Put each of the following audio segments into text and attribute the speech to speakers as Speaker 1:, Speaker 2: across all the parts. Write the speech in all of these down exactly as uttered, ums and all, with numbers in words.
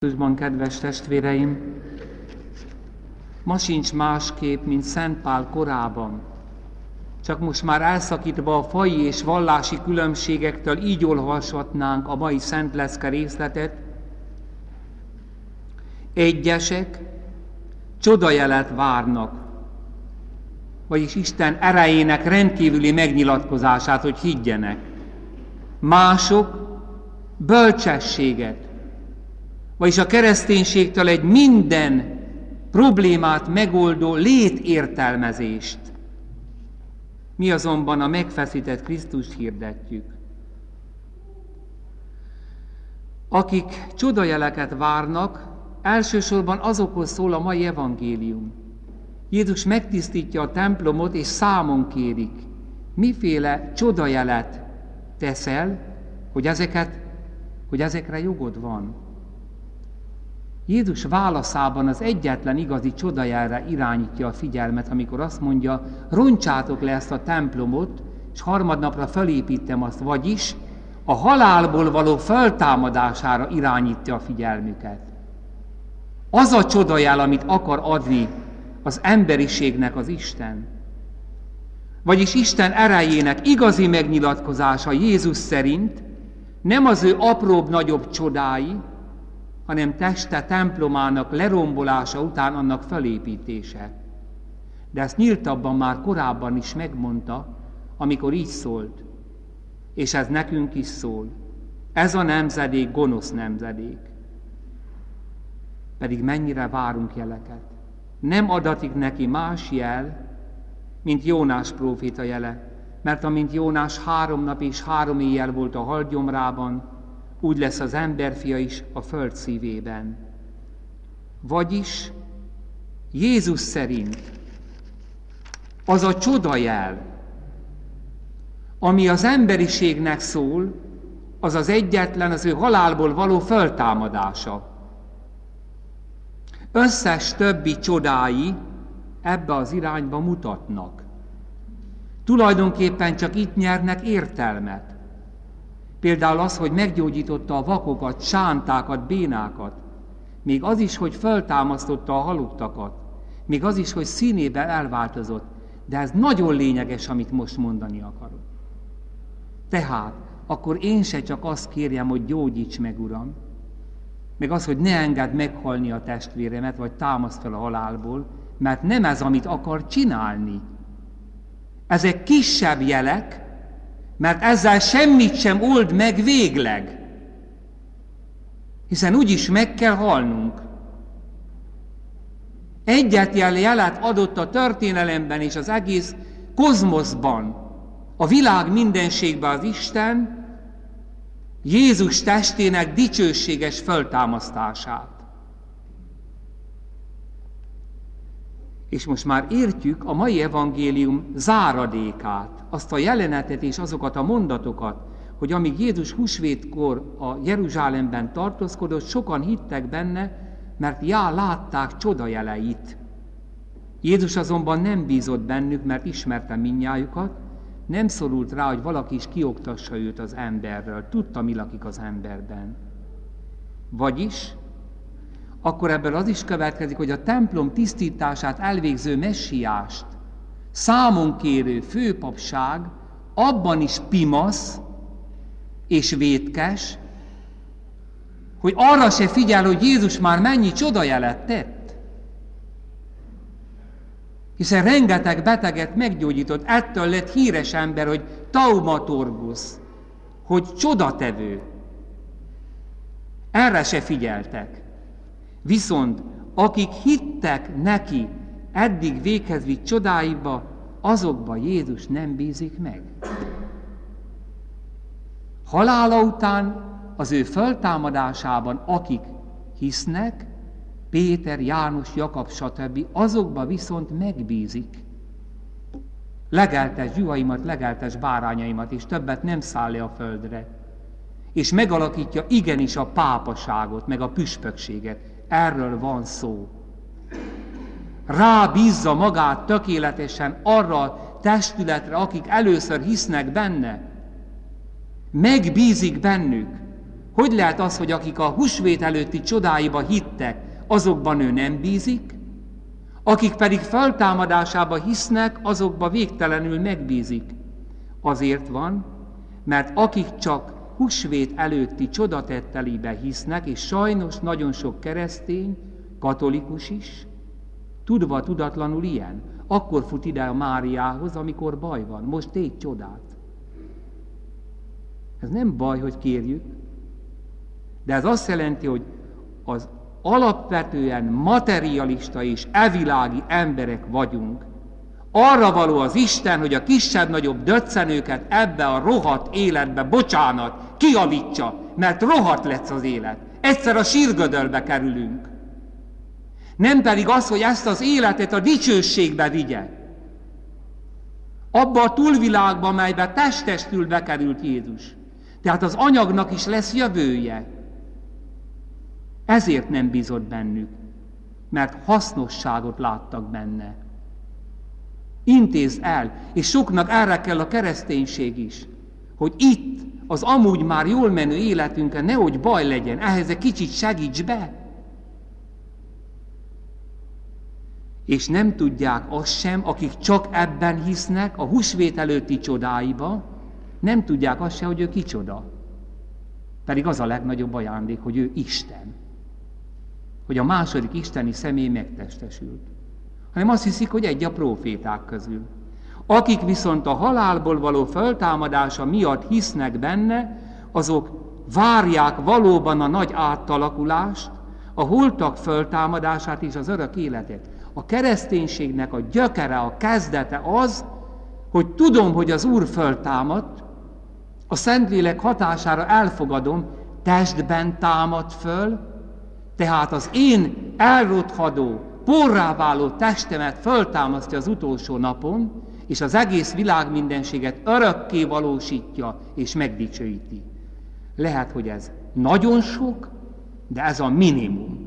Speaker 1: Krisztusban, kedves testvéreim, ma sincs másképp, mint Szent Pál korában. Csak most már elszakítva a faji és vallási különbségektől így olvashatnánk a mai Szent Lecke részletet. Egyesek csodajelet várnak, vagyis Isten erejének rendkívüli megnyilatkozását, hogy higgyenek. Mások bölcsességet, vagyis a kereszténységtől egy minden problémát megoldó létértelmezést. Mi azonban a megfeszített Krisztust hirdetjük. Akik csodajeleket várnak, elsősorban azokhoz szól a mai evangélium. Jézus megtisztítja a templomot, és számon kérik, miféle csodajelet teszel, hogy, ezeket, hogy ezekre jogod van. Jézus válaszában az egyetlen igazi csodajelre irányítja a figyelmet, amikor azt mondja, roncsátok le ezt a templomot, és harmadnapra felépítem azt, vagyis a halálból való feltámadására irányítja a figyelmüket. Az a csodajel, amit akar adni az emberiségnek az Isten. Vagyis Isten erejének igazi megnyilatkozása Jézus szerint nem az ő apróbb-nagyobb csodái, hanem teste templomának lerombolása után annak felépítése. De ezt nyíltabban már korábban is megmondta, amikor így szólt. És ez nekünk is szól. Ez a nemzedék gonosz nemzedék. Pedig mennyire várunk jeleket. Nem adatik neki más jel, mint Jónás próféta jele, mert amint Jónás három nap és három éjjel volt a halgyomrában, úgy lesz az emberfia is a föld szívében. Vagyis Jézus szerint az a csodajel, ami az emberiségnek szól, az az egyetlen, az ő halálból való föltámadása. Összes többi csodái ebbe az irányba mutatnak. Tulajdonképpen csak itt nyernek értelmet. Például az, hogy meggyógyította a vakokat, sántákat, bénákat. Még az is, hogy föltámasztotta a halottakat. Még az is, hogy színében elváltozott. De ez nagyon lényeges, amit most mondani akarok. Tehát, akkor én se csak azt kérjem, hogy gyógyíts meg, Uram, meg az, hogy ne engedd meghalni a testvéremet, vagy támaszt fel a halálból, mert nem ez, amit akar csinálni. Ezek kisebb jelek, mert ezzel semmit sem old meg végleg. Hiszen úgyis meg kell halnunk. Egyetlen jelet adott a történelemben és az egész kozmoszban, a világ mindenségben az Isten, Jézus testének dicsőséges föltámasztását. És most már értjük a mai evangélium záradékát, azt a jelenetet és azokat a mondatokat, hogy amíg Jézus húsvétkor a Jeruzsálemben tartózkodott, sokan hittek benne, mert já, látták csodajeleit. Jézus azonban nem bízott bennük, mert ismerte mindnyájukat, nem szorult rá, hogy valaki is kioktassa őt az emberről. Tudta, mi lakik az emberben. Vagyis, akkor ebből az is következik, hogy a templom tisztítását elvégző messiást számon kérő főpapság abban is pimasz és vétkes, hogy arra se figyel, hogy Jézus már mennyi csodajelet tett. Hiszen rengeteg beteget meggyógyított, ettől lett híres ember, hogy taumaturgus, hogy csodatevő. Erre se figyeltek. Viszont akik hittek neki eddig véghez vitt csodáiba, azokba Jézus nem bízik meg. Halála után az ő föltámadásában, akik hisznek, Péter, János, Jakab, stb. Azokba viszont megbízik. Legeltes juhaimat, legeltes bárányaimat, és többet nem száll le a földre. És megalakítja igenis a pápaságot, meg a püspökséget. Erről van szó. Rábízza magát tökéletesen arra a testületre, akik először hisznek benne. Megbízik bennük, Hogy lehet az, hogy akik a húsvét előtti csodáiba hittek, azokban ő nem bízik, akik pedig feltámadásába hisznek, azokba végtelenül megbízik? Azért van, mert akik csak húsvét előtti csodatettelibe hisznek, és sajnos nagyon sok keresztény, katolikus is, tudva tudatlanul ilyen, akkor fut ide a Máriához, amikor baj van. Most tégy csodát. Ez nem baj, hogy kérjük, de ez azt jelenti, hogy az alapvetően materialista és evilági emberek vagyunk. Arra való az Isten, hogy a kisebb-nagyobb döccenőket ebbe a rohadt életbe, bocsánat, kijavítsa, mert rohadt lesz az élet. Egyszer a sírgödölbe kerülünk. Nem pedig az, hogy ezt az életet a dicsőségbe vigye. Abba a túlvilágba, melybe testestül bekerült Jézus. Tehát az anyagnak is lesz jövője. Ezért nem bízott bennük, mert hasznosságot láttak benne. Intézd el, és soknak erre kell a kereszténység is, hogy itt az amúgy már jól menő életünkön nehogy baj legyen, ehhez egy kicsit segíts be. És nem tudják azt sem, akik csak ebben hisznek, a húsvét előtti csodáiba, nem tudják azt sem, hogy ő kicsoda. Pedig az a legnagyobb ajándék, hogy ő Isten. Hogy a második isteni személy megtestesült. Hanem azt hiszik, hogy egy a próféták közül. Akik viszont a halálból való föltámadása miatt hisznek benne, azok várják valóban a nagy átalakulást, a holtak föltámadását és az örök életet. A kereszténységnek a gyökere, a kezdete az, hogy tudom, hogy az Úr föltámadt, a Szentlélek hatására elfogadom, testben támad föl, tehát az én elrothadó, porrá váló testemet föltámasztja az utolsó napon, és az egész világ mindenséget örökké valósítja és megdicsőíti. Lehet, hogy ez nagyon sok, de ez a minimum.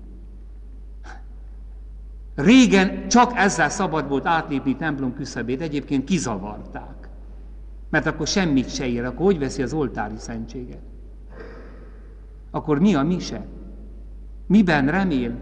Speaker 1: Régen csak ezzel szabad volt átlépni templom küszöbét, egyébként kizavarták. Mert akkor semmit se ér, akkor hogy veszi az oltári szentséget? Akkor mi a mise? Miben remél?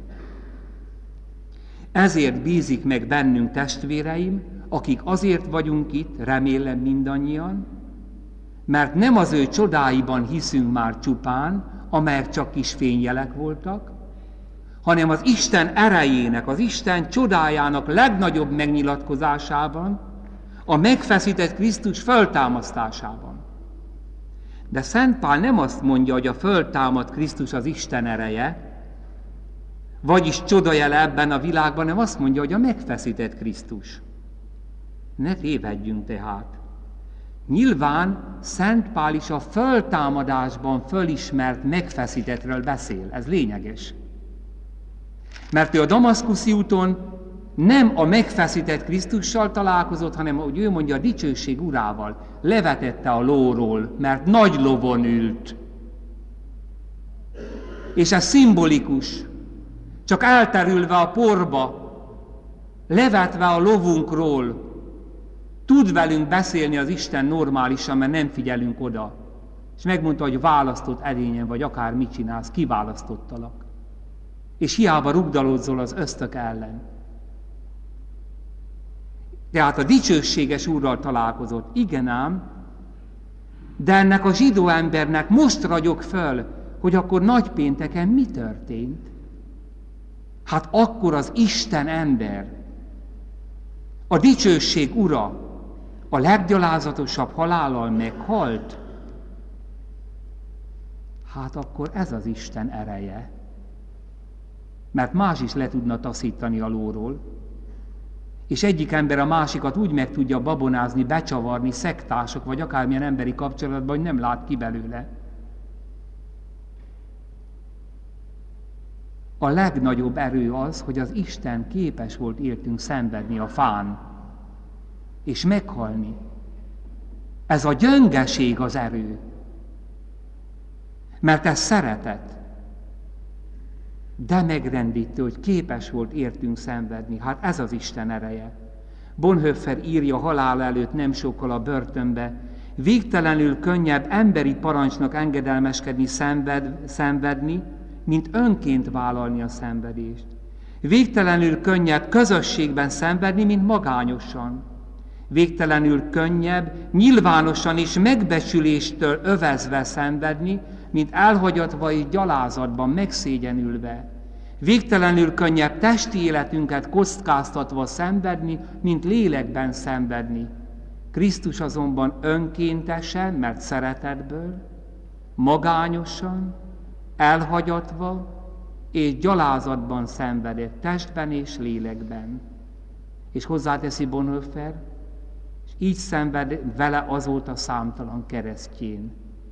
Speaker 1: Ezért bízik meg bennünk, testvéreim, akik azért vagyunk itt, remélem mindannyian, mert nem az ő csodáiban hiszünk már csupán, amelyek csak kis fényjelek voltak, hanem az Isten erejének, az Isten csodájának legnagyobb megnyilatkozásában, a megfeszített Krisztus föltámasztásában. De Szent Pál nem azt mondja, hogy a föltámadt Krisztus az Isten ereje, vagyis csodajele ebben a világban, nem azt mondja, hogy a megfeszített Krisztus. Ne tévedjünk tehát. Nyilván Szent Pál is a föltámadásban fölismert megfeszítettről beszél. Ez lényeges. Mert ő a damaszkuszi úton nem a megfeszített Krisztussal találkozott, hanem, ahogy ő mondja, a dicsőség urával. Levetette a lóról, mert nagy lovon ült. És ez szimbolikus. Csak elterülve a porba, levetve a lovunkról, tud velünk beszélni az Isten normálisan, mert nem figyelünk oda. És megmondta, hogy választott edényen vagy, akár mit csinálsz, kiválasztottalak. És hiába rugdalódzol az ösztök ellen. Tehát a dicsőséges Úrral találkozott. Igen ám, de ennek a zsidó embernek most ragyog föl, hogy akkor nagypénteken mi történt? Hát akkor az Isten ember, a dicsőség ura, a leggyalázatosabb halállal meghalt. Hát akkor ez az Isten ereje. Mert más is le tudna taszítani a lóról, és egyik ember a másikat úgy meg tudja babonázni, becsavarni, szektások, vagy akármilyen emberi kapcsolatban, hogy nem lát ki belőle. A legnagyobb erő az, hogy az Isten képes volt értünk szenvedni a fán, és meghalni. Ez a gyöngeség az erő. Mert ez szeretet. De megrendítő, hogy képes volt értünk szenvedni. Hát ez az Isten ereje. Bonhoeffer írja halál előtt nem sokkal a börtönbe, Végtelenül könnyebb emberi parancsnak engedelmeskedni, szenved, szenvedni, mint önként vállalni a szenvedést. Végtelenül könnyebb közösségben szenvedni, mint magányosan. Végtelenül könnyebb nyilvánosan és megbecsüléstől övezve szenvedni, mint elhagyatva és gyalázatban, megszégyenülve. Végtelenül könnyebb testi életünket kockáztatva szenvedni, mint lélekben szenvedni. Krisztus azonban önkéntesen, mert szeretetből, magányosan, elhagyatva és gyalázatban szenvedett testben és lélekben. És hozzáteszi Bonhoeffer, és így szenved vele azóta számtalan keresztjén.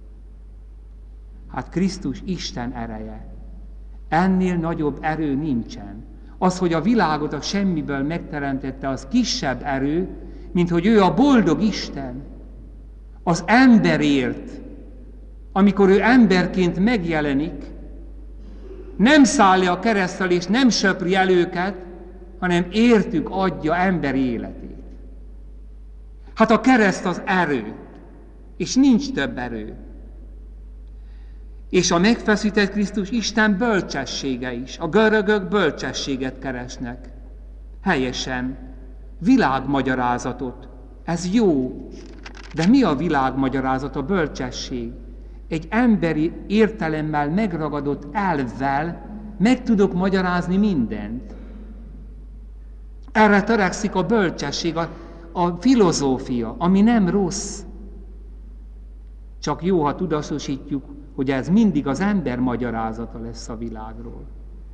Speaker 1: Hát Krisztus Isten ereje. Ennél nagyobb erő nincsen. Az, hogy a világot a semmiből megteremtette, az kisebb erő, mint hogy ő a boldog Isten. Az emberért, amikor ő emberként megjelenik, nem szállja a kereszttel és nem söpri el őket, hanem értük adja emberi életét. Hát a kereszt az erő, és nincs több erő. És a megfeszített Krisztus Isten bölcsessége is. A görögök bölcsességet keresnek. Helyesen, világmagyarázatot. Ez jó, de mi a világmagyarázat, a bölcsesség? Egy emberi értelemmel megragadott elvvel meg tudok magyarázni mindent. Erre törekszik a bölcsesség, a, a filozófia, ami nem rossz. Csak jó, ha tudatosítjuk, hogy ez mindig az ember magyarázata lesz a világról.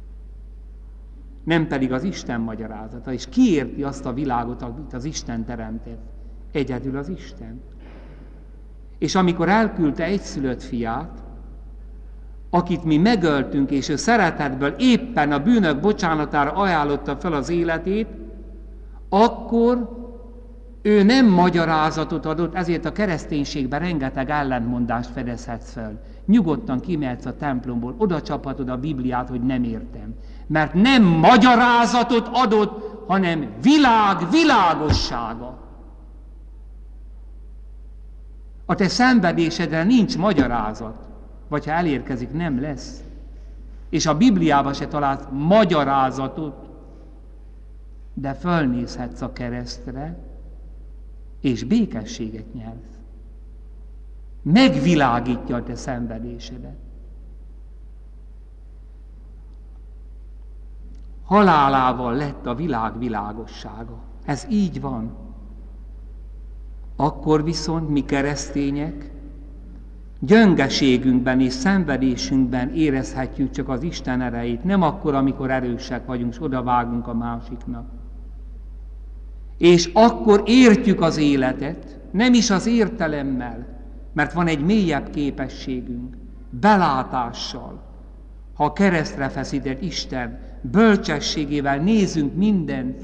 Speaker 1: Nem pedig az Isten magyarázata. És ki érti azt a világot, amit az Isten teremtett? Egyedül az Isten. És amikor elküldte egyszülött fiát, akit mi megöltünk, és ő szeretetből éppen a bűnök bocsánatára ajánlotta fel az életét, akkor ő nem magyarázatot adott, ezért a kereszténységben rengeteg ellentmondást fedezhetsz fel. Nyugodtan kimehetsz a templomból, oda csaphatod a Bibliát, hogy nem értem. Mert nem magyarázatot adott, hanem világ világossága. A te szenvedésedre nincs magyarázat, vagy ha elérkezik, nem lesz. És a Bibliában se találsz magyarázatot, de fölnézhetsz a keresztre, és békességet nyersz. Megvilágítja a te szenvedésedet. Halálával lett a világ világossága. Ez így van. Akkor viszont mi keresztények gyöngeségünkben és szenvedésünkben érezhetjük csak az Isten erejét, nem akkor, amikor erősek vagyunk, és odavágunk a másiknak. És akkor értjük az életet, nem is az értelemmel, mert van egy mélyebb képességünk, belátással. Ha a keresztre feszített Isten bölcsességével nézünk mindent.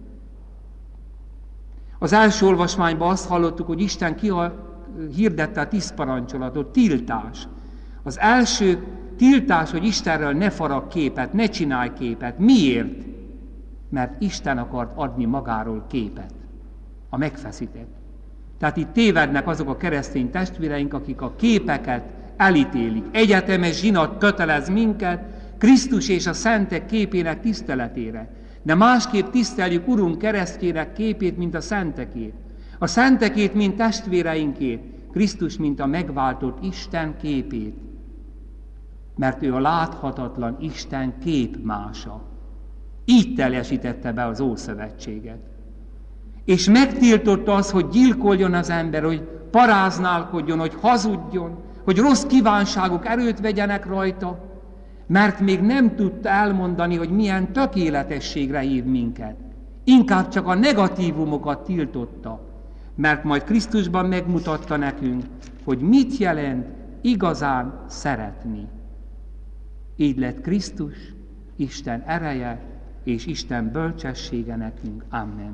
Speaker 1: Az első olvasmányban azt hallottuk, hogy Isten hirdette a tíz parancsolatot, tiltás. Az első tiltás, hogy Istenről ne farag képet, ne csinálj képet. Miért? Mert Isten akart adni magáról képet, a megfeszített. Tehát itt tévednek azok a keresztény testvéreink, akik a képeket elítélik. Egyetemes zsinat kötelez minket Krisztus és a szentek képének tiszteletére. De másképp tiszteljük Urunk keresztjének képét, mint a szentekét. A szentekét, mint testvéreinkét, Krisztus, mint a megváltott Isten képét. Mert ő a láthatatlan Isten képmása. Így teljesítette be az Ószövetséget. És megtiltotta az, hogy gyilkoljon az ember, hogy paráználkodjon, hogy hazudjon, hogy rossz kívánságok erőt vegyenek rajta, mert még nem tudta elmondani, hogy milyen tökéletességre hív minket. Inkább csak a negatívumokat tiltotta, mert majd Krisztusban megmutatta nekünk, hogy mit jelent igazán szeretni. Így lett Krisztus, Isten ereje és Isten bölcsessége nekünk. Amen.